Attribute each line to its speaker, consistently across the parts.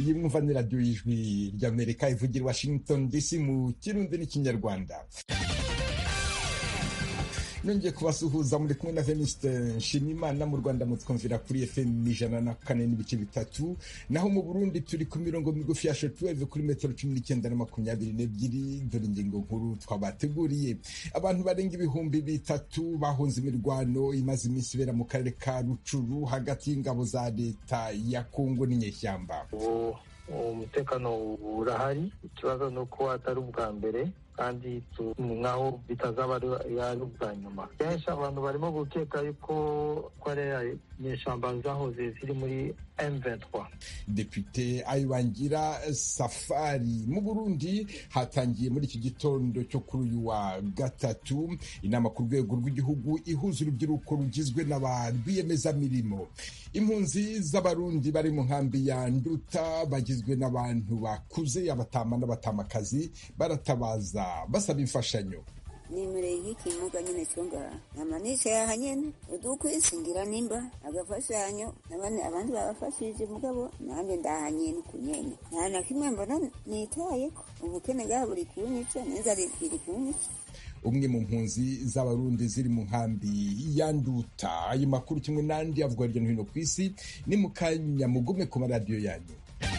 Speaker 1: iyi mwumva ni radiyo y'ijwi ry'Amerika ivugira i Washington DC mu Kirundi n'Ikinyarwanda. Nongeye kubasuhuza, muri kumwe na Venuste Nshimiyimana. Mu Rwanda mutwumvira kuri FM 104.3, naho mu Burundi turi ku mirongo migufi ya shortwave kuri metero 19 na 22. Dore ingingo nkuru twabateguriye. Abantu barenga ibihumbi 3 bahunze imirwano imaze iminsi ibera mu karere ka Rucuru hagati y'ingabo za leta ya Kongo n'inyeshyamba.
Speaker 2: Umutekano urahari, ikibazo ni uko atari ubwa mbere kandi nkaho bitazaba ari ubwa nyuma. Kenshi abantu barimo gukeka yuko ari inyeshyamba zahoze ziri muri M23.
Speaker 1: Depute Ayubangira Safari mu Burundi hatangiye muri iki gitondo cyo kuri uyu wa gatatu inama ku rwego rw'igihugu ihuza urubyiruko rugizwe n'abarwiyemezamirimo. Impunzi z'abarundi bari mu nkambi ya Nduta bagizwe n'abantu bakuze, abatama n'abatamakazi, baratabaza basaba imfashanyo.
Speaker 3: Nimere y'ikimuga nyine cyonga amanise ya nyene udukwisingira nimba agafashanyo abandi babafashije mugabo nanjye ndahanyene kunyene nta kimwe mbona nitaye ko ubukene bwa buri kunyica neza riri kunyica.
Speaker 1: Umwe mu mpunzi z'abarundi ziri mu nkambi ya Nduta. Ayo makuru kimwe n'andi avuga hirya no hino ku isi ni mu kanya, mugume ku maradiyo yanyu.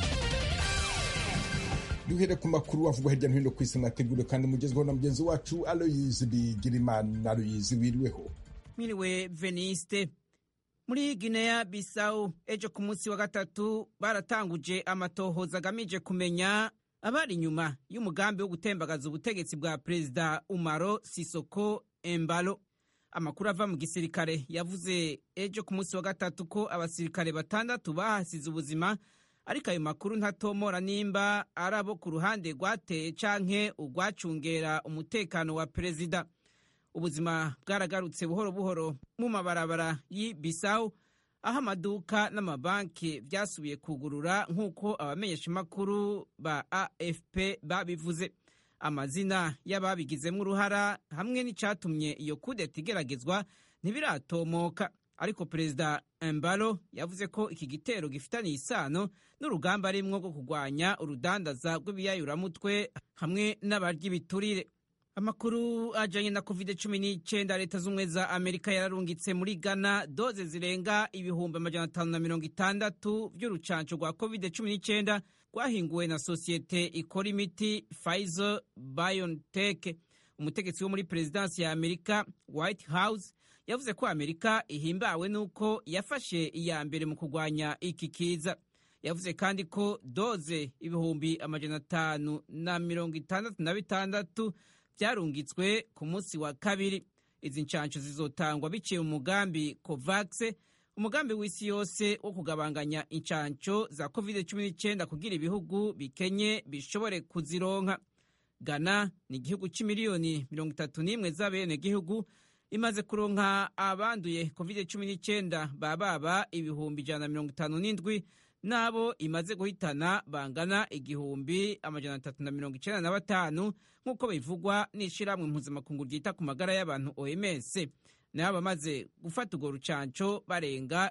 Speaker 1: Duhere ku makuru avugwa hirya no hino ku isi mwateguriwe kandi mugezweho na mugenzi wacu Aloyizi Bigirimana. Aloyizi, wiriweho?
Speaker 4: Mwiriwe Veniste. Muri Guinea Bissau ejo ku munsi wa gatatu baratanguje amatohoza agamije kumenya abari inyuma y'umugambi wo gutembagaza ubutegetsi bwa Perezida Umaro Sisoko Embalo. Amakuru ava mu gisirikare yavuze ejo ku munsi wa gatatu ko abasirikare 6 bahasize ubuzima, ariko ayo makuru ntatomora nimba ari abo ku ruhande rwateye canke urwacungera umutekano wa perezida. Ubuzima bwaragarutse buhoro buhoro mu mabarabara y'i Bissau, aho amaduka n'amabanki byasubiye kugurura nk'uko abamenyeshamakuru ba AFP babivuze. Amazina y'ababigizemo uruhara hamwe n'icatumye iyo kudeta igeragezwa ntibiratomoka, ariko Perezida Embalo yavuze ko iki gitero gifitaniye isano n'urugamba arimwo rwo kurwanya urudandaza rw'ibiyayuramutwe hamwe n'abarya ibiturire. Amakuru ajanye na COVID-19, leta z'ubumwe za Amerika yararungitse muri Ghana doze zirenga 560 by'urucanco rwa COVID-19 rwahinguwe na sosiyete ikora imiti Pfizer BioNTech. Umutegetsi wo muri Perezidansi ya Amerika White House yavuze ko Amerika ihimbawe nuko yafashe iya mbere mu kurwanya iki kiza. Yavuze kandi ko doze 566 byarungitswe ku munsi wa kabiri. Izi ncanco zizotangwa biciye mu mugambi COVAX, umugambi w'isi yose wo kugabanganya incanco za COVID-19 kugira ibihugu bikenye bishobore kuzironka. Ghana ni igihugu c'imiliyoni 31 z'abene gihugu, imaze kuronka abanduye COVID-19 bababa 157 nabo imaze guhitana bangana 395 nk'uko bivugwa n'ishirahamwe mpuzamakungu ryita ku magara y'abantu OMS. Nabo bamaze gufata urwo rucanco barenga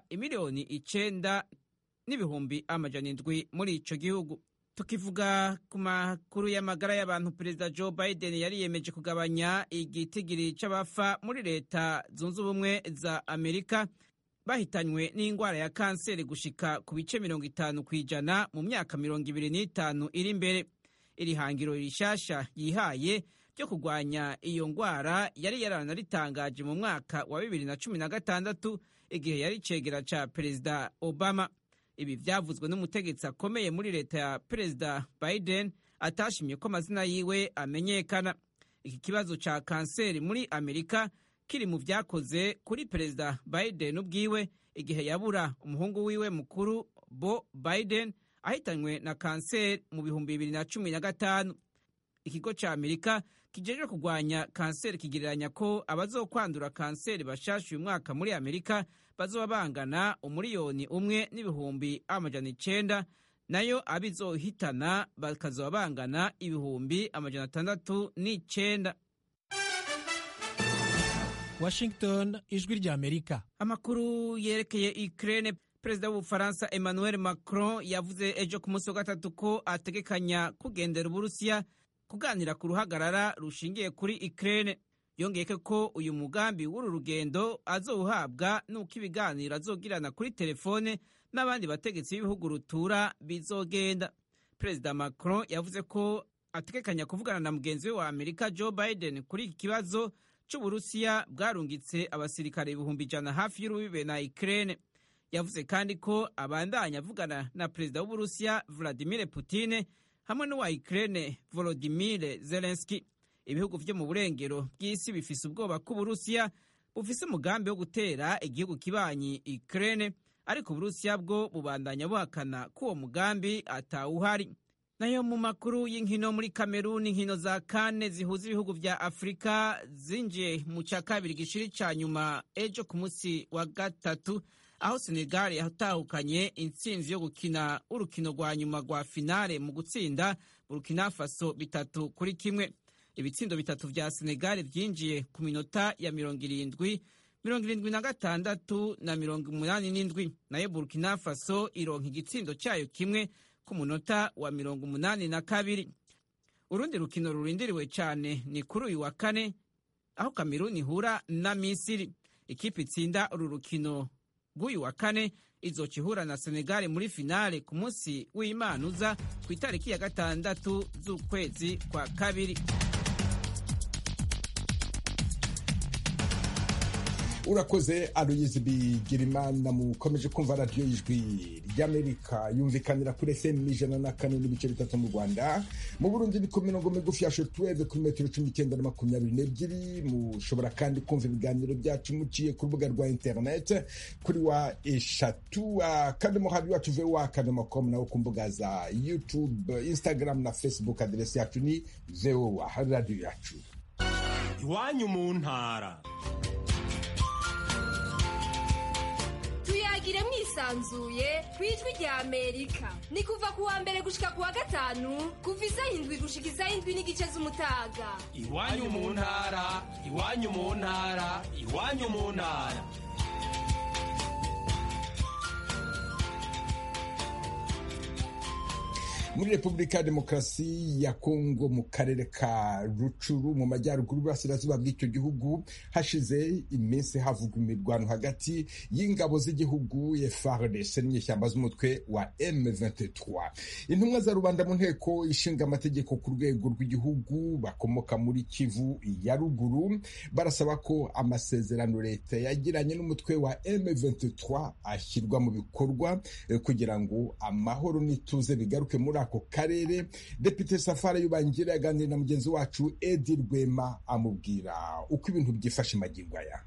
Speaker 4: 9,700,000 muri ico gihugu. Tukivuga ku makuru y'amagara y'abantu, Perezida Joe Biden yariyemeje kugabanya igitigiri c'abafa muri leta zunze ubumwe za Amerika bahitanywe n'ingwara ya kanseri gushika ku bice 50% mu myaka 25 iri imbere. Iri hangiro rishasha yihaye ryo kurwanya iyo ngwara yari yaranaritangaje mu mwaka wa 2016 igihe yari cegera ca Perezida Obama. Ibi vyavuzwe n'umutegetsi akomeye muri leta ya Perezida Biden atashimye ko amazina yiwe amenyekana. Iki kibazo ca kanseri muri Amerika kiri mu vyakoze kuri Perezida Biden ubwiwe igihe yabura umuhungu wiwe mukuru Bo Biden ahitanywe na kanseri mu 2015. Ikigo ca Amerika kijejwe kurwanya kanseri kigereranya ko abazokwandura kanseri bashasha uyu mwaka muri Amerika bazoba bangana 1,900,000, nayo abizohitana bakazoba bangana 609,000.
Speaker 5: Washington, ijwi rya Amerika.
Speaker 4: Amakuru yerekeye Ukraine. perezida w'ubufaransa Emmanuel Macron yavuze ejo ku munsi wa gatatu ko ategekanya kugendera Uburusiya kuganira ku ruhagarara rushingiye kuri Ukraine. Yongeye ko uyu mugambi w'uru rugendo azowuhabwa n'uko ibiganiro azogirana kuri telefone n'abandi bategetsi b'ibihugu rutura bizogenda. Perezida Macron yavuze ko ategekanya kuvugana na mugenzi we wa Amerika Joe Biden kuri iki kibazo c'Uburusiya bwarungitse abasirikare 100,000 hafi y'urubibe na Ukraine. Yavuze kandi ko abandanya avugana na perezida w'Uburusiya Vladimir Putin hamwe n'uwa Ukraine Volodymyr Zelensky. Ibihugu vyo mu burengero bw'isi bifise ubwoba ko Uburusiya bufise umugambi wo gutera igihugu kibanyi Ukraine, ariko Uburusiya bwo bubandanya buhakana ko uwo mugambi atawuhari. Nayo mu makuru y'inkino muri Kameruni, inkino za kane zihuza ibihugu vya Afrika zinjiye mu ca kabiri gishiri ca nyuma ejo ku munsi wa gatatu, aho Senegal yatahukanye intsinzi yo gukina urukino rwa nyuma rwa finale mu gutsinda Burkina Faso 3-1. Ibitsindo 3 vya Senegal vyinjiye ku minota ya 70, 76 na 87, nayo Burkina Faso ironka igitsindo cayo kimwe ku munota wa 82. Urundi rukino rurindiriwe cyane ni kuri uyu wa kane, aho Kameruni ihura na Misiri. Ikipe itsinda uru rukino rw'uyu wa kane izoca ihura na Senegal muri finale ku munsi w'Imana uza ku itariki ya 6 z'ukwezi kwa kabiri.
Speaker 1: Urakoze Aloyizi Bigirimana. Mukomeje kumva radiyo y'Ijwi ry'Amerika yumvikanira kuri FM 104.3 mu Rwanda. Mu Burundi ni ku mirongo migufi ya shortwave kuri metero 19 na 22. Mushobora kandi kumva ibiganiro byacu muciye ku rubuga rwa internet kuri wa eshatu akadomo radio yacu voa.com, naho ku mbuga za YouTube, Instagram na Facebook. Aderesi yacu ni VOA radio yacu.
Speaker 5: Iwanyu mu ntara.
Speaker 6: Tuyagire mwisanzuye kwijwi rya Amerika. Ni kuva kuwa mbere gushika kuwa gatanu, kuva 7 gushika 7:30 z'umutaga.
Speaker 5: Iwanyu mu ntara, iwanyu mu ntara, iwanyu mu ntara.
Speaker 1: Muri Repubulika ya Demokarasi ya Kongo, mu karere ka Rucuru mu majyaruguru burasirazuba bw'icyo gihugu, hashize iminsi havugwa imirwano hagati y'ingabo z'igihugu FARDC n'inyeshyamba z'umutwe wa M23. Intumwa za rubanda mu nteko ishinga amategeko ku rwego rw'igihugu bakomoka muri Kivu ya ruguru barasaba ko amasezerano leta yagiranye n'umutwe wa M23 ashyirwa mu bikorwa kugira ngo amahoro n'ituze bigaruke muri ako karere. Depite Safari Yubangira yaganiriye na mugenzi wacu Edi Rwema amubwira uko ibintu byifashe magingo aya.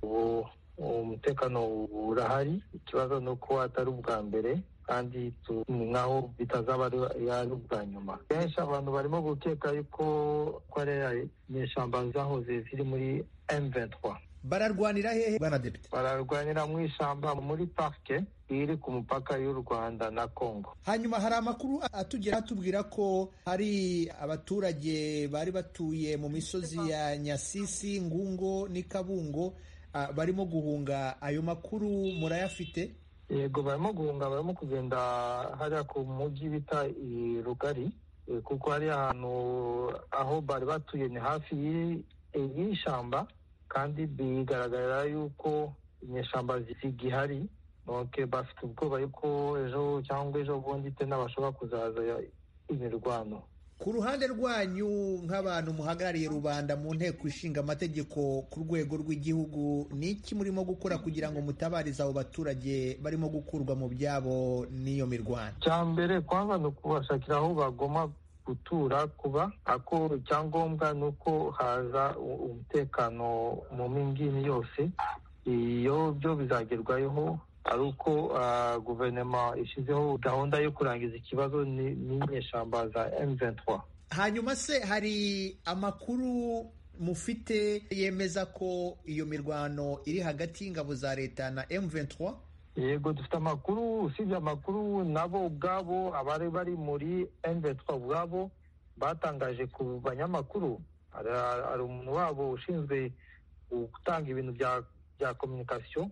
Speaker 2: Umutekano urahari, ikibazo nuko atari ubwa mbere kandi nkaho bitazaba ari ubwa nyuma. Kenshi abantu barimo gukeka yuko ari inyeshyamba zahoze ziri muri M23.
Speaker 7: Bararwanira hehe bwana Depite?
Speaker 2: Bararwanira mu ishyamba muri parke iri ku mupaka y'u Rwanda na Kongo.
Speaker 7: Hanyuma hari amakuru atubwira ko hari abaturage bari batuye mu misozi ya Nyasisi, Ngungo n'Ikabungo barimo guhunga. Ayo makuru murayafite?
Speaker 2: Yego, barimo guhunga, barimo kugenda hariya ku mujyi bita Rugari, kuko hari ahantu aho bari batuye ni hafi y'ishyamba, kandi bigaragara yuko inyeshyamba zigihari. Donc bafite ubwoba yuko ejo bundi tena bashobora kuzaza imirwano.
Speaker 7: Ku ruhande rwanyu nk'abantu muhagarariye rubanda mu nteko ishinga amategeko ku rwego rw'igihugu, ni iki murimo gukora kugira ngo mutabarize abo baturage barimo gukurwa mu byabo n'iyo mirwano?
Speaker 2: Cyambere kwanza ni ukubashakira aho bagomba gutura kuba, ako cyangombwa nuko haza umutekano mu mingini yose. Iyo byo bizagerwaho ari uko guverinoma ishizeho gahunda yo kurangiza ikibazo n'inyeshyamba za M23.
Speaker 7: Hanyuma se hari amakuru mufite yemeza ko iyo mirwano iri hagati y'ingabo za leta na M23?
Speaker 2: Yego, dufite amakuru. Usibye amakuru, nabo ubwabo abari bari muri M23 ubwabo batangaje ku banyamakuru. Hari umuntu wabo ushinzwe gutanga ibintu bya communication,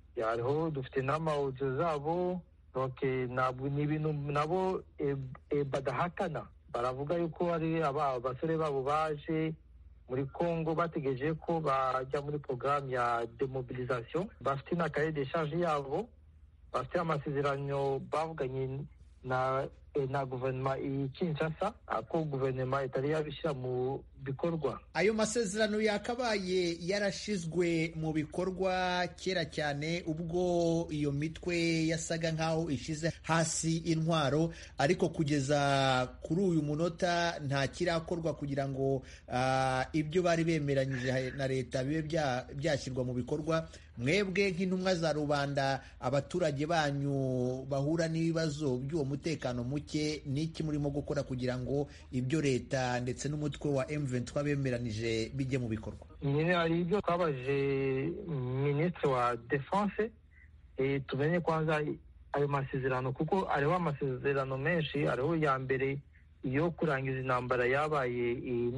Speaker 2: hariho dufite n'amawudio zabo, donc ntabwo ni ibintu nabo badahakana. Baravuga yuko ari abasore babo baje muri Congo bategereje ko bajya muri programme ya demobilisation, bafite na cahier de charge yabo, bafite amasezerano bavuganye na guverinoma Kinshasa, ako guverinoma itari yabishyira mu bikorwa.
Speaker 7: Ayo masezerano yakabaye yarashizwe mu bikorwa kera cyane ubwo iyo mitwe yasaga nkaho ishize hasi intwaro, ariko kugeza kuri uyu munota nta kirakorwa kugira ngo ibyo bari bemeranyije na leta bibe byashyirwa mu bikorwa. Mwebwe nk'intumwa za rubanda, abaturage banyu bahura n'ibibazo by'uwo mutekano muke, n'iki murimo gukora kugira ngo ibyo leta ndetse n'umutwe wa M23 bemeranije bijye mu bikorwa?
Speaker 2: Nyine hari ibyo twabaje Ministre wa Defense, tumenye kwanza ayo masezerano, kuko hariho amasezerano menshi. Hariho ya mbere iyo kurangiza intambara yabaye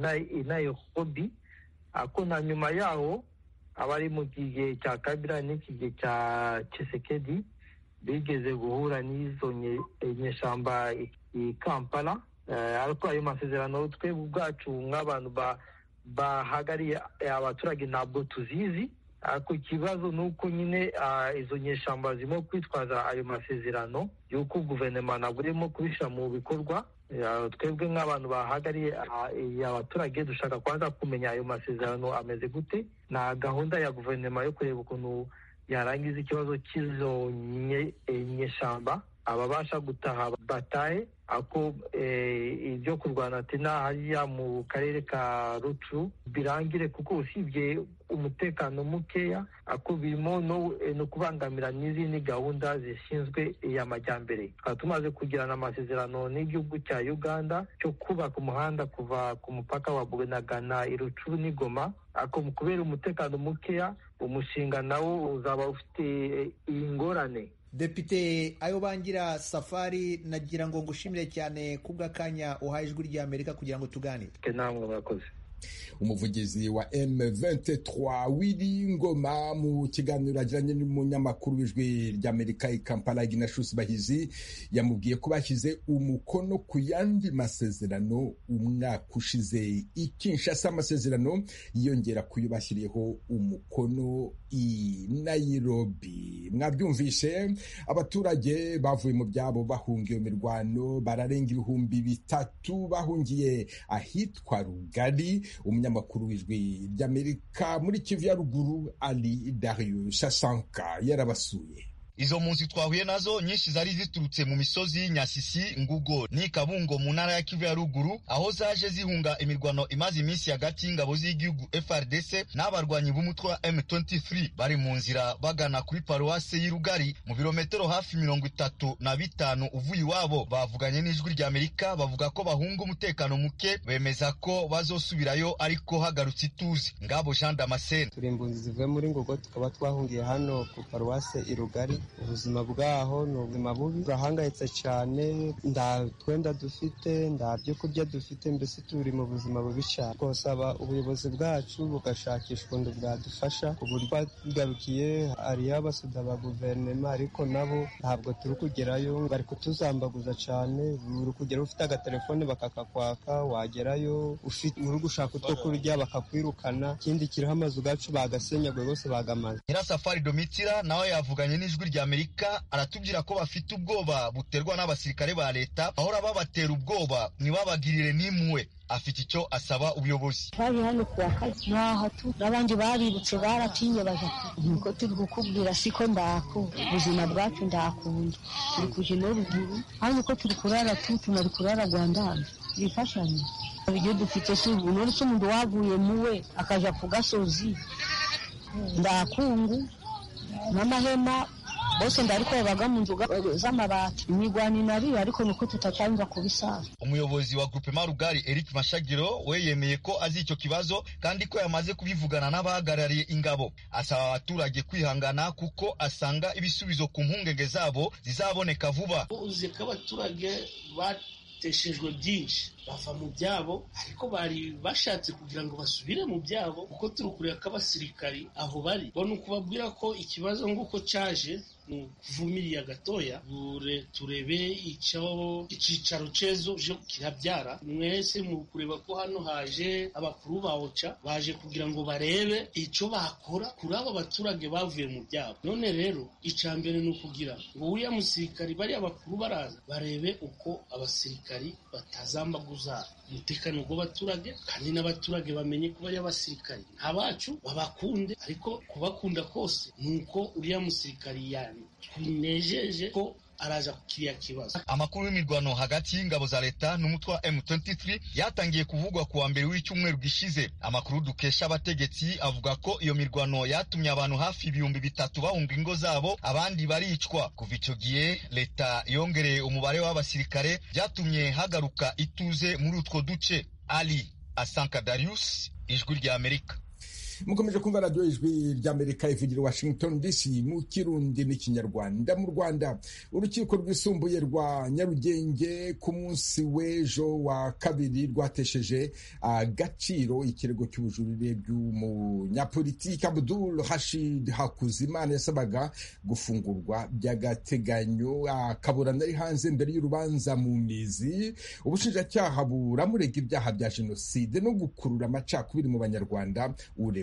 Speaker 2: i Nairobi, ako na nyuma yaho abari mu gihe cya Kabila n'iki gihe cya Tshisekedi bigeze guhura n'izo nyeshamba i Kampala. Ariko ayo masezerano twebwe ubwacu nk'abantu bahagariye abaturage ntabwo tuzizi. Ariko ikibazo ni uko nyine izo nyeshamba zirimo kwitwaza ayo masezerano y'uko guverinoma ntabwo irimo kubishyira mu bikorwa. Twebwe nk'abantu bahagariye abaturage dushaka kwanza kumenya ayo masezerano ameze gute, na gahunda ya guverinoma yo kureba ukuntu yarangiza ikibazo cy'izo nyeshamba, ababasha gutaha batahe, ako ibyo kurwana tena hariya mu karere ka Rutshuru birangire, kuko usibye umutekano mukeya ako birimo no kubangamira n'izindi gahunda zishinzwe y'amajyambere. Tukaba tumaze kugirana amasezerano n'igihugu cya Uganda cyo kubaka umuhanda kuva ku mupaka wa Bunagana i Rutshuru n'i Goma, ako kubera umutekano mukeya umushinga nawo uzaba ufite ingorane.
Speaker 7: Depite Ayobangira Safari, nagira ngo ngushimire cyane kubw'akanya uhaye Ijwi ry'Amerika kugira ngo tuganire.
Speaker 2: Namwe murakoze.
Speaker 1: Umuvugizi wa M23 Willy Ngoma mu kiganiro agiranye n'umunyamakuru w'Ijwi ry'Amerika i Kampala Ignatius Bahizi yamubwiye ko bashyize umukono ku yandi masezerano umwaka ushize i Kinshasa. Amasezerano yiyongera kuyo bashyiriyeho umukono i Nairobi. Mwabyumvishe, abaturage bavuye mu byabo bahungiye mirwano bararenga 3,000 bahungiye ahitwa Rugari. Umunyamakuru w'Ijwi ry'Amerika muri Kivu ya Ruguru Ali Darius Shasanka yarabasuye.
Speaker 8: Izo munsi twahuye nazo nyinshi zari ziturutse mu misozi Nyasisi, Ngugo ni Kabungo mu ntara ya Kivu ya Ruguru, aho zaje zihunga imirwano imaze iminsi hagati y'ingabo z'igihugu FARDC n'abarwanyi b'umutwe wa M23 bari mu nzira bagana kuri paruwase y'Irugari mu birometero hafi 35 uvuye iwabo. Bavuganye n'Ijwi ry'Amerika bavuga ko bahunga umutekano muke, bemeza ko bazosubirayo ariko hagarutse ituze. Ngabo Jean Damascene:
Speaker 9: turi impunzi zivuye muri Ngugo, tukaba twahungiye hano ku paruwase Irugari. Ubuzima bwaho ni ubuzima bubi, turahangayitse cyane, nda twenda dufite, nda byo kurya dufite, mbese turi mu buzima bubi cyane. Twasaba ubuyobozi bwacu bugashakisha ukuntu bwadufasha ku buryo bagarukiye hariyo abasuda ba guverinoma, ariko nabo ntabwo turi kugerayo, bari kutuzambaguza cyane. Uri kugera ufite agatelefone bakakakwaka, wagerayo uri gushaka utwo kurya bakakwirukana, ikindi kiriho amazu gacu bagasenyaguye bose bagamaze.
Speaker 8: Nyirasafari Domitira nawe yavuganye n'Ijwi ry'Amerika, aratubwira ko bafite ubwoba buterwa n'abasirikare ba leta bahora babatera ubwoba ntibabagirire n'imwe. Afite icyo asaba ubuyobozi.
Speaker 10: Bari hano kuwa kazi n'ahatu n'abandi barirutse baratinye baje nuko turi gukubwira siko ndako ubuzima bwacu ndakunda turi kuje no ruguru hano ko turi kurara tunari kurara Rwanda bifashanye ibyo dufite subu no umuntu waguye muwe akaja ku gasozi ndakungu n'amahema bose ndariko babaga mu nzuga z'amabati imigwani nari ariko nuko tutacyanga kubisaba.
Speaker 8: Umuyobozi wa Groupement Rugari Eric Mashagiro we yemeye ko azi icyo kibazo kandi ko yamaze kubivugana n'abahagarariye ingabo. Asaba abaturage kwihangana kuko asanga ibisubizo ku mpungenge zabo zizaboneka vuba.
Speaker 11: Uzi ko abaturage bateshejwe byinshi bava mu byabo, ariko bari bashatse kugira ngo basubire mu byabo kuko turi kureba ko abasirikari aho bari bona ukubabwira ko ikibazo nguko cyaje kuvumiriya gatoya turebe icicaro cezo je kirabyara. Mwese mu kureba ko hano haje abakuru ba OCHA baje kugira ngo barebe ico bakora kuri abo baturage bavuye mu byabo. None rero icambere ni ukugira ngo uriya musirikari bari abakuru baraza barebe uko abasirikari batazambaguza umutekano w'abaturage, kandi n'abaturage bamenye ko bari abasirikari ntabacu babakunde, ariko kubakunda kose nuko uriya musirikari twinejeje ko araza kukiriya kibazo.
Speaker 8: Amakuru y'imirwano hagati y'ingabo za leta n'umutwe wa M23 yatangiye kuvugwa kuwa mbere w'icyumweru gishize. Amakuru dukesha abategetsi avuga ko iyo mirwano yatumye abantu hafi 3,000 bahunga ingo zabo, abandi baricwa. Kuva icyo gihe leta yongereye umubare w'abasirikare, byatumye hagaruka ituze muri utwo duce. Ali Asanka Darius, Ijwi rya Amerika.
Speaker 1: Mukomeje kumva radio Ijwi ry'Amerika ivugira Washington DC mu Kirundi n'Ikinyarwanda. Mu Rwanda, urukiko rwisumbuye rwa Nyarugenge ku munsi w'ejo wa kabiri rwatesheje agaciro ikirego cy'ubujurire by'umunyapolitiki Abdul Rashid Hakuzimana yasabaga gufungurwa by'agateganyo akaburana ari hanze mbere y'urubanza mu mizi. Ubushinjacyaha buramurega ibyaha bya jenoside no gukurura amacakubiri mu Banyarwanda.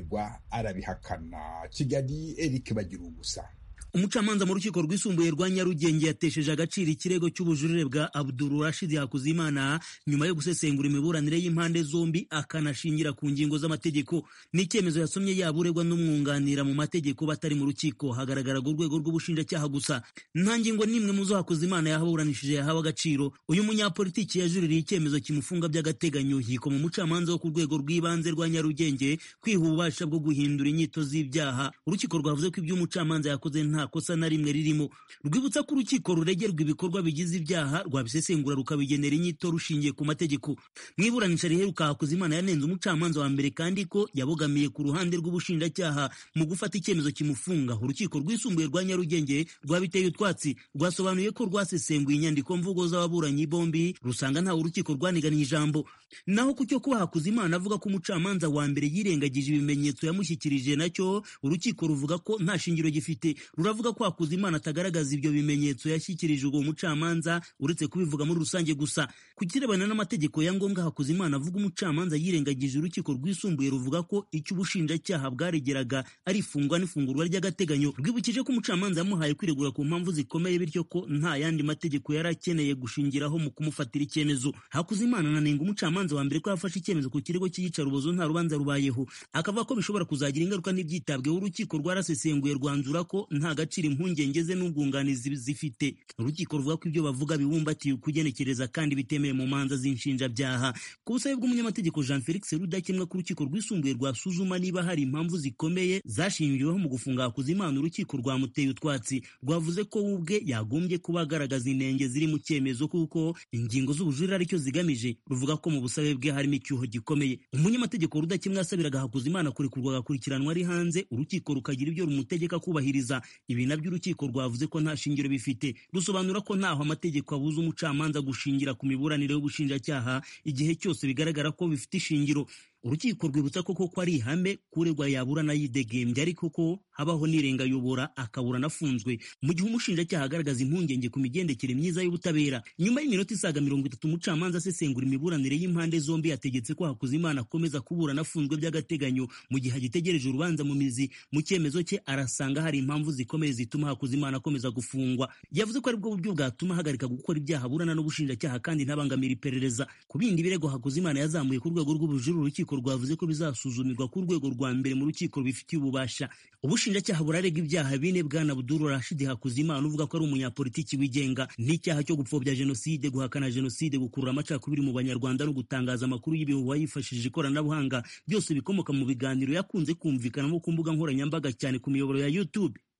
Speaker 1: Arabihakana. Kigali, Eric Bagirugusa.
Speaker 12: Umucamanza mu rukiko rwisumbuye rwa Nyarugenge yatesheje agaciro ikirego cy'ubujurire bwa Abdul Rashid Hakuzimana nyuma yo gusesengura imiburanire y'impande zombi akanashingira ku ngingo z'amategeko. N'icyemezo yasomye yaburegwa n'umwunganira mu mategeko batari mu rukiko, hagaragara urwego rw'ubushinjacyaha gusa. Nta ngingo n'imwe mu zo Hakuzimana yahaburanishije yahawe agaciro. Uyu munyapolitiki yajuririye icyemezo kimufunga by'agateganyo hiko mu mucamanza wo ku rwego rw'ibanze rwa Nyarugenge kwiha ububasha bwo guhindura inyito z'ibyaha. Urukiko rwavuze ko ibyo umucamanza yakoze nta kosa na rimwe ririmo. Rwibutsa ko urukiko ruregerwa ibikorwa bigize ibyaha rwabisesengura rukabigenera inyito rushingiye ku mategeko. Mu iburanisha riheruka Hakuzimana yanenze umucamanza wa mbere kandi ko yabogamiye ku ruhande rw'ubushinjacyaha mu gufata icyemezo kimufunga. Urukiko rwisumbuye rwa Nyarugenge rwabiteye utwatsi, rwasobanuye ko rwasesenguye inyandiko mvugo z'ababuranyi bombi rusanga nta urukiko rwaniganiye ijambo. Naho ku cyo kuba Hakuzimana avuga ko umucamanza wa mbere yirengagije ibimenyetso yamushyikirije, nacyo urukiko ruvuga ko nta shingiro gifite. Ruravuga ko Hakuzimana atagaragaza ibyo bimenyetso yashyikirije uwo mucamanza uretse kubivuga muri rusange gusa. Ku kirebana n'amategeko ya ngombwa Hakuzimana avuga umucamanza yirengagije, urukiko rwisumbuye ruvuga ko icyo ubushinjacyaha bwaregeraga ari ifungwa n'ifungurwa ry'agateganyo. Rwibukije ko umucamanza yamuhaye kwiregura ku mpamvu zikomeye, bityo ko nta yandi mategeko yari akeneye gushingiraho mu kumufatira icyemezo. Hakuzimana ananenga umucamanza wa mbere ko yafashe icyemezo ku kirego cy'iyicarubozo nta rubanza rubayeho, akavuga ko bishobora kuzagira ingaruka n'ibyitabweho. Urukiko rwarasesenguye rwanzura ko nta gaciro impungenge ze n'ubwunganizi zifite. Urukiko ruvuga ko ibyo bavuga bibumbatiye ukugenekereza kandi bitemewe mu manza z'inshinjabyaha. Ku busabe bw'umunyamategeko Jean Felix Rudakemwa ku rukiko rwisumbuye rwasuzuma niba hari impamvu zikomeye zashingiweho mu gufunga Hakuzimana, urukiko rwamuteye utwatsi. Rwavuze ko ubwe yagombye kuba agaragaza inenge ziri mu cyemezo kuko ingingo z'ubujurire aricyo zigamije. Ruvuga ko mu busabe bwe harimo icyuho gikomeye. Umunyamategeko Rudakemwa yasabiraga Hakuzimana kurekurwa agakurikiranwa ari hanze, urukiko rukagira ibyo rumutegeka kubahiriza. Ibi nabyo urukiko rwavuze ko nta shingiro bifite. Rusobanura ko ntaho amategeko abuza umucamanza gushingira ku miburanire y'ubushinjacyaha igihe cyose bigaragara ko bifite ishingiro. Urukiko rwibutsa ko ari ihame kuregwa yaburana yidegembye, ariko ko habaho n'irengayobora akaburana afunzwe mu gihe umushinjacyaha agaragaza impungenge ku migendekere myiza y'ubutabera. Nyuma y'iminota isaga 30 umucamanza asesengura imiburanire y'impande zombi yategetse ko Hakuzimana akomeza kuburana afunzwe by'agateganyo mu gihe agitegereje urubanza mu mizi. Mu cyemezo cye arasanga hari impamvu zikomeye zituma Hakuzimana akomeza gufungwa. Yavuze ko aribwo buryo bwatuma ahagarika gukora ibyaha burana n'ubushinjacyaha kandi ntabangamira iperereza. Ku bindi birego Hakuzimana yazamuye ku rwego rw'ubujurire, urukiko rwavuze ko bizasuzumirwa ku rwego rwa mbere mu rukiko rubifitiye ububasha. Ubushinjacyaha burarega ibyaha bine bwana Abdul Rashid Hakuzimana uvuga ko ari umunyapolitiki wigenga, n'icyaha cyo gupfobya jenoside, guhakana jenoside, gukurura amacakubiri mu Banyarwanda no gutangaza amakuru y'ibihuha yifashishije ikoranabuhanga, byose bikomoka mu biganiro yakunze kumvikanamo ku mbuga nkoranyambaga cyane ku miyoboro ya YouTube.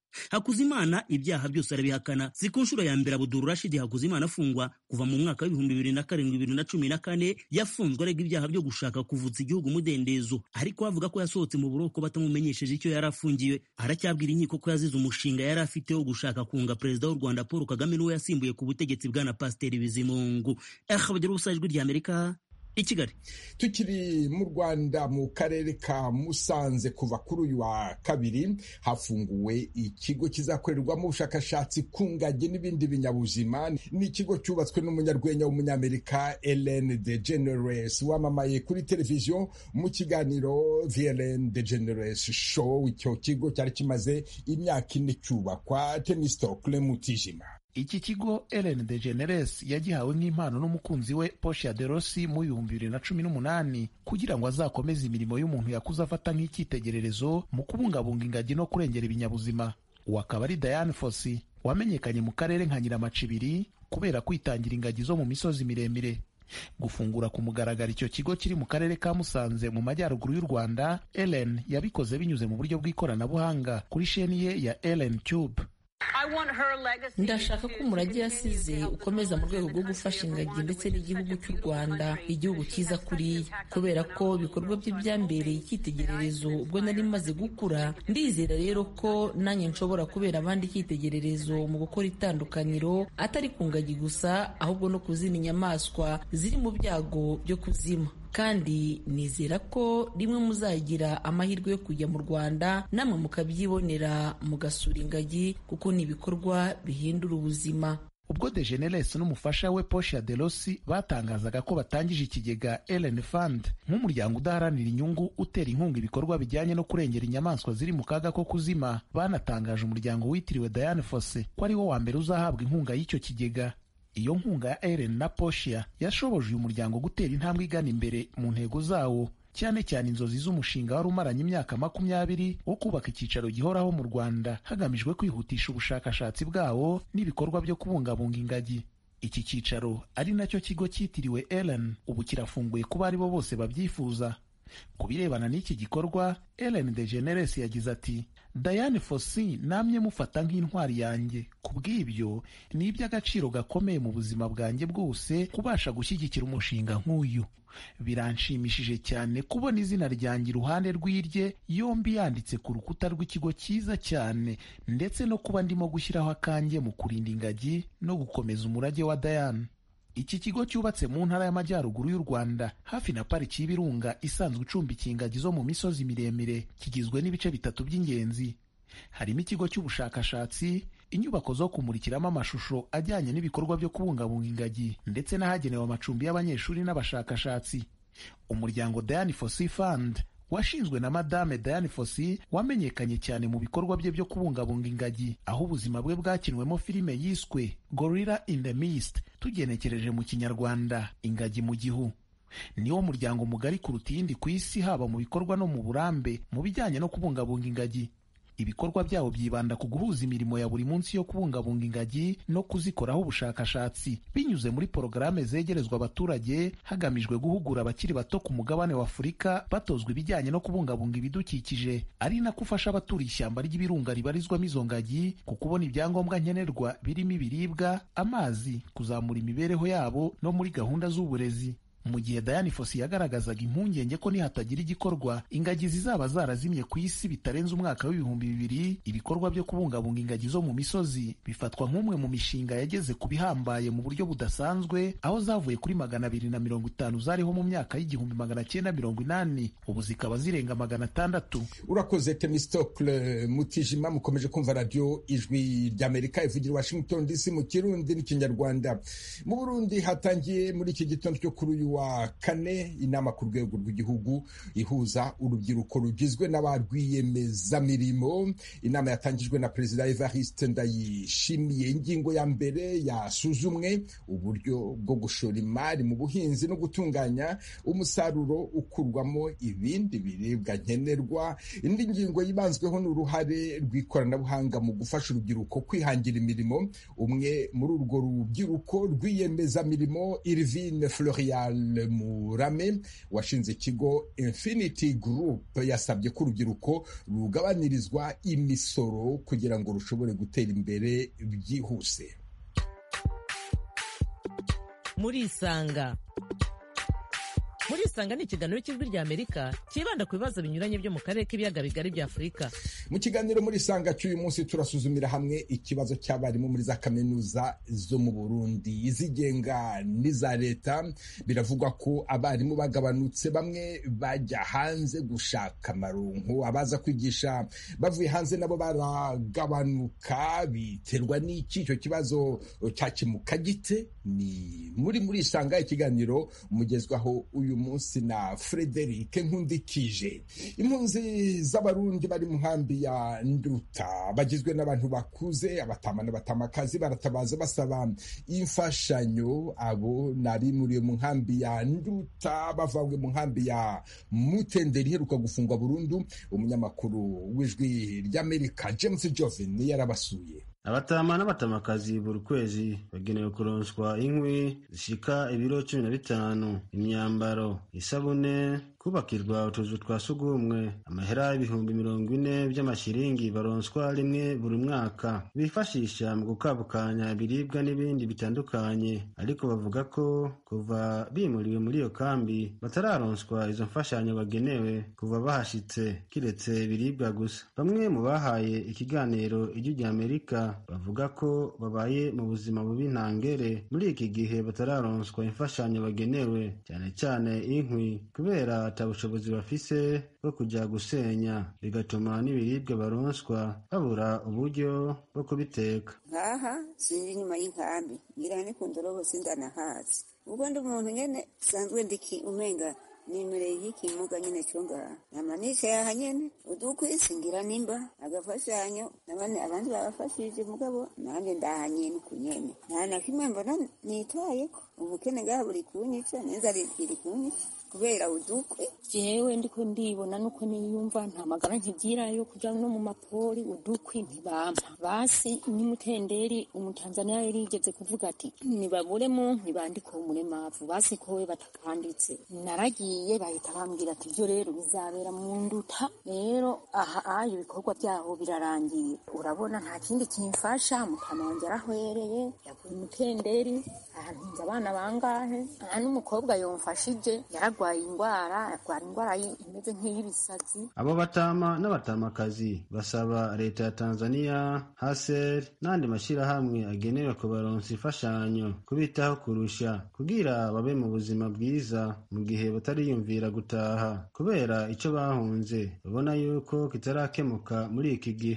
Speaker 12: Hakuzimana ibyaha byose arabihakana. Si ku nshuro ya mbere Abdul Rashid Hakuzimana afungwa. Kuva mu mwaka w'ibihumbi 2007-2014 yafunzwe arega ibyaha byo gushaka kuvutsa igihugu umudendezo, ariko avuga ko yasohotse mu buroko batamumenyesheje icyo yari afungiwe. Aracyabwira inkiko ko yazize umushinga yari afite wo gushaka kunga perezida w'u Rwanda Paul Kagame n'uwo yasimbuye ku butegetsi bwana Pasiteri Bizimungu. Bagira ubusa ijwi rya Amerika i Kigali.
Speaker 1: Tukiri mu Rwanda mu karere ka Musanze, kuva kuri uyu wa kabiri hafunguwe ikigo kizakorerwamo ubushakashatsi ku ngagi n'ibindi binyabuzima. Ni ikigo cyubatswe n'umunyarwenya w'umunyamerika Ellen DeGeneres wamamaye kuri televiziyo mu kiganiro The Ellen DeGeneres Show. Icyo kigo cyari kimaze imyaka 4 cyubakwa. Temistokle Mutijima.
Speaker 13: Iki kigo Ellen DeGeneres yagihawe nk'impano n'umukunzi we Portia de Rossi mu 2018 kugira ngo azakomeze imirimo y'umuntu yakuze afata nk'icyitegererezo mu kubungabunga ingagi no kurengera ibinyabuzima. Uwo akaba ari Diane Fossey wamenyekanye mu karere nka Nyiramacibiri kubera kwitangira ingagi zo mu misozi miremire. Gufungura ku mugaragaro icyo kigo kiri mu karere ka Musanze mu majyaruguru y'u Rwanda, Ellen yabikoze binyuze mu buryo bw'ikoranabuhanga kuri sheni ye ya Ellen Tube.
Speaker 14: Ndashaka ko umurage yasize ukomeza mu rwego rwo gufasha ingagi ndetse n'igihugu cy'u Rwanda, igihugu cyiza kuriya, kubera ko ibikorwa bye byambereye icyitegererezo ubwo nari maze gukura. Ndizera rero ko nanjye nshobora kubera abandi icyitegererezo mu gukora itandukaniro, atari ku ngagi gusa ahubwo no ku zindi nyamaswa ziri mu byago byo kuzima. Kandi nizera ko rimwe muzagira amahirwe yo kujya mu Rwanda namwe mukabyibonera mugasura ingagi, kuko ni ibikorwa bihindura ubuzima.
Speaker 13: Ubwo DeGeneres n'umufasha we Portia de Rossi batangazaga ko batangije ikigega Ellen Fund nk'umuryango udaharanira inyungu utera inkunga ibikorwa bijyanye no kurengera inyamaswa ziri mu kaga ko kuzima, banatangaje umuryango witiriwe Diane Fossey ko ari wo wa mbere uzahabwa inkunga y'icyo kigega. Iyo nkunga ya Ellen na Portia yashoboje uyu muryango gutera intambwe igana imbere mu ntego zawo, cyane cyane inzozi z'umushinga wari umaranye imyaka 20 wo kubaka icyicaro gihoraho mu Rwanda hagamijwe kwihutisha ubushakashatsi bwawo n'ibikorwa byo kubungabunga ingagi. Iki cyicaro ari nacyo kigo cyitiriwe Ellen ubu kirafunguye kuba ari bo bose babyifuza. Ku birebana n'iki gikorwa, Ellen DeGeneres yagize ati: Diane Fossey namye mufata nk'intwari yanjye. Kubw'ibyo ni iby'agaciro gakomeye mu buzima bwanjye bwose kubasha gushyigikira umushinga nk'uyu. Biranshimishije cyane kubona izina ryanjye iruhande rw'irye yombi yanditse ku rukuta rw'ikigo cyiza cyane, ndetse no kuba ndimo gushyiraho akanjye mu kurinda ingagi no gukomeza umurage wa Diane. Iki kigo cyubatse mu ntara y'amajyaruguru y'u Rwanda hafi na pariki y'Ibirunga isanzwe icumbikiye ingagi zo mu misozi miremire, kigizwe n'ibice 3 by'ingenzi. Harimo ikigo cy'ubushakashatsi, inyubako zo kumurikiramo amashusho ajyanye n'ibikorwa byo kubungabunga ingagi, ndetse n'ahagenewe amacumbi y'abanyeshuri n'abashakashatsi. Umuryango Diane Fossey Fund washinzwe na Madame Diane Fossey wamenyekanye cyane mu bikorwa bye byo kubungabunga ingagi, aho ubuzima bwe bwakinwemo filime yiswe Gorilla in the Mist, tugenekereje mu Kinyarwanda ingagi mu gihu. Niwo muryango mugari kuruta iyindi ku isi, haba mu bikorwa no mu burambe mu bijyanye no kubungabunga ingagi. Ibikorwa byabo byibanda ku guhuza imirimo ya buri munsi yo kubungabunga ingagi no kuzikoraho ubushakashatsi binyuze muri porogaramu zegerezwa abaturage, hagamijwe guhugura abakiri bato ku mugabane wa Afurika batozwa ibijyanye no kubungabunga ibidukikije, ari nako ufasha abaturiye ishyamba ry'ibirunga ribarizwamo izo ngagi ku kubona ibyangombwa nkenerwa birimo ibiribwa, amazi, kuzamura imibereho yabo no muri gahunda z'uburezi. Mu gihe Diane Fossey yagaragazaga impungenge ko nihatagira igikorwa ingagi zizaba zarazimye ku isi bitarenze umwaka w'2000, ibikorwa byo kubungabunga ingagi zo mu misozi bifatwa nk'umwe mu mishinga yageze ku bihambaye mu buryo budasanzwe, aho zavuye kuri 250 zariho mu myaka y'1980 ubu zikaba zirenga 600.
Speaker 1: Urakoze Temistokle Mutijima. Mukomeje kumva radio Ijwi ry'Amerika ivugira Washington DC mu Kirundi n'Ikinyarwanda. Mu Burundi hatangiye muri iki gitondo cyo kuri wa kane inama ku rwego rw'igihugu ihuza urubyiruko rugizwe n'abarwiyemezamirimo. Inama yatangijwe na Perezida Evariste Ndayishimiye. Ingingo ya mbere yasuzumwe uburyo bwo gushora imari mu buhinzi no gutunganya umusaruro ukurwamo ibindi biribwa nkenerwa. Indi ngingo yibanzweho n'uruhare rw'ikoranabuhanga mu gufasha urubyiruko kwihangira imirimo. Umwe muri urwo rubyiruko rwiyemezamirimo, Irvine Florial Pascal Murame washinze ikigo Infinity Group yasabye ko urubyiruko rugabanirizwa imisoro kugira ngo rushobore gutera imbere byihuse.
Speaker 15: Murisanga ni ikiganiro cy'Ijwi ry'Amerika kibanda ku bibazo binyuranye byo mu karere k'ibiyaga bigari bya Afurika.
Speaker 1: Mu kiganiro Murisanga cy'uyu munsi turasuzumira hamwe ikibazo cy'abarimu muri za kaminuza zo mu Burundi, izigenga n'iza leta. Biravugwa ko abarimu bagabanutse, bamwe bajya hanze gushaka amaronko, abaza kwigisha bavuye hanze nabo baragabanuka. Biterwa n'iki? Icyo kibazo cyakemuka gite? Ni Murisanga, ikiganiro mugezwaho uyu munsi na Frederic Nkundikije. Impunzi z'abarundi bari mu nkambi ya Nduta bagizwe n'abantu bakuze, abatama n'abatamakazi, baratabaza basaba imfashanyo. Abo nabimuriye mu nkambi ya Nduta bavanywe mu nkambi ya Mutenderi iheruka gufungwa burundu. Umunyamakuru w'Ijwi ry'Amerika James Joven yarabasuye.
Speaker 16: Abatama n'abatamakazi buri kwezi bagenewe kuronswa inkwi zishika ibiro 15, imyambaro, isabune, kubakirwa utuzu twa sugumwe, amahera y'ibihumbi 40 by'amashiringi baronswa rimwe buri mwaka bifashisha mu gukabukanya ibiribwa n'ibindi bitandukanye. Ariko bavuga ko kuva bimuriwe muri iyo kambi batararonswa izo mfashanyo bagenewe kuva bahashitse, kiretse ibiribwa gusa. Bamwe mu bahaye ikiganiro Ijwi ry'Amerika bavuga ko babaye mu buzima bubi ntangere muri iki gihe batararonswa imfashanyo bagenewe, cyane cyane inkwi, kubera atabushobozi bafise bwo kujya gusenya, bigatuma n'ibiribwa baronswa babura uburyo bwo kubiteka.
Speaker 3: Ngaha sinzi inyuma y'inkambi ngira ni kundorobo sindanahazi, ubwo ndi umuntu nyene sanzwe ndiki umenga nimereye y'ikimuga nyene cyonga namanisha yaha nyene udukwisingira nimba agafashanyo abandi babafashije mugabo nanjye ndaha nyene kunyene nta na kimwe mbona nitwayeko. Ubukene ngaha buri kunyica n'inzara iri kunyica kubera udukwi.
Speaker 10: Jewe ndiko ndibona nuko niyumva nta magara nkigirayo kuja no mu mapori, udukwi ntibampa. Basi ni Mutenderi umutanzania yarigeze kuvuga ati nibabure mu ntibandiko umuremavu, basi kowe batakanditse. Naragiye bahita bambwira ati byo rero bizabera mu Nduta, rero aha ayo bikorwa byaho birarangiye. Urabona nta kindi kimfasha, mukama wanje arahwereye yakuye Mutenderi ahantu abana bangahe, aha n'umukobwa yomfashije yaragwaye indwara imeze nk'iy'ibisazi.
Speaker 16: Abo batama n'abatamakazi basaba leta ya Tanzania, HCR n'andi mashirahamwe agenewe kubaronsa imfashanyo kubitaho kurusha kugira babe mu buzima bwiza mu gihe batariyumvira gutaha kubera ico bahunze babona yuko kitarakemuka muri iki gihe.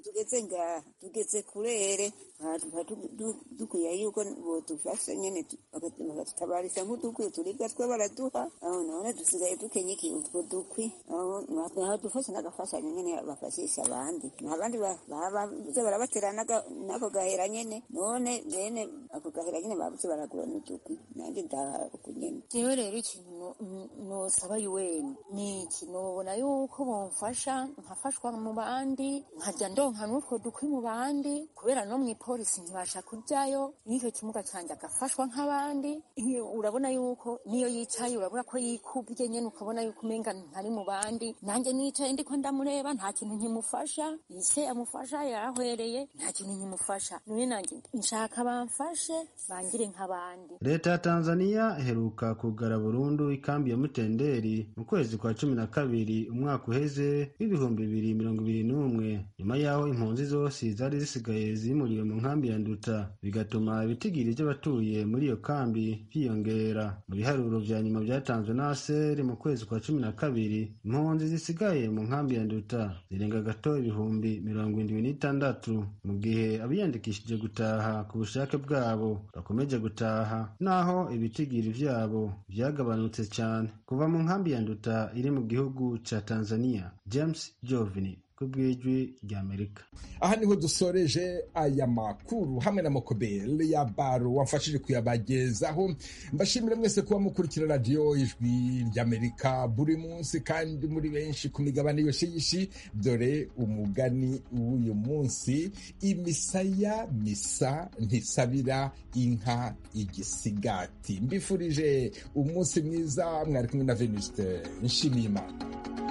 Speaker 3: Tugeze kurere dukwiye yuko bodufasha nyene bakatutabarisha nk'udukwi turibwa twe baraduha, aho none dusigaye dukenye iki utwo dukwi, aho badufasha n'agafashanyo nyene bafashisha abandi, n'abandi babuze barabaterana n'ako gahera nyene, none bene ako gahera nyene babuze baragura n'udukwi, nanjye ndaharuka nyene.
Speaker 10: Jewe rero ikintu nosaba UN ni iki, nobona yuko bomfasha nkafashwa mu bandi, nkajya ndonka n'utwo dukwi mu bandi, kubera no mw'ipolisi ntibasha kujayo, n'icyo kimuga cyanjye agafashwa nk'abandi. Urabona yuko niyo yicaye urabona ko yikubye nyene, ukabona yuko umenga ntari mu bandi. Nanjye nicaye ndiko ndamureba nta kintu nkimufasha, ise amufasha yarahwereye nta kintu nkimufasha, none nanjye nshaka bamfashe bangire nk'abandi.
Speaker 16: Leta ya Tanzania iheruka kugara burundu ikambi ya Mutenderi mu kwezi kwa 12 umwaka uheze w'ibihumbi 2021, nyuma yaho impunzi zose zari zisigaye zimuriwe mu nkambi ya Nduta, bigatuma ibitigiri by'abatuye muri iyo kambi byiyongera. Mu biharuro vya nyuma byatanzwe na HCR mu kwezi kwa 12, impunzi zisigaye mu nkambi ya Nduta zirenga gato ibihumbi 76, mu gihe abiyandikishije gutaha ku bushake bwabo bakomeje gutaha, naho ibitigiri vyabo vyagabanutse cyane. Kuva mu nkambi ya Nduta iri mu gihugu ca Tanzania, James Jovini, ku bw'ijwi ry'Amerika.
Speaker 1: Aha niho dusoreje aya makuru hamwe na Mokobel ya Baro wamfashije kuyabagezaho. Mbashimira mwese kuba mukurikira radio ijwi ry'Amerika buri munsi kandi muri benshi ku migabane yose y'isi. Dore umugani w'uyu munsi: imisaya misa ntisabira inka igisigati. Mbifurije umunsi mwiza, mwari kumwe na Venuste Nshimiyimana.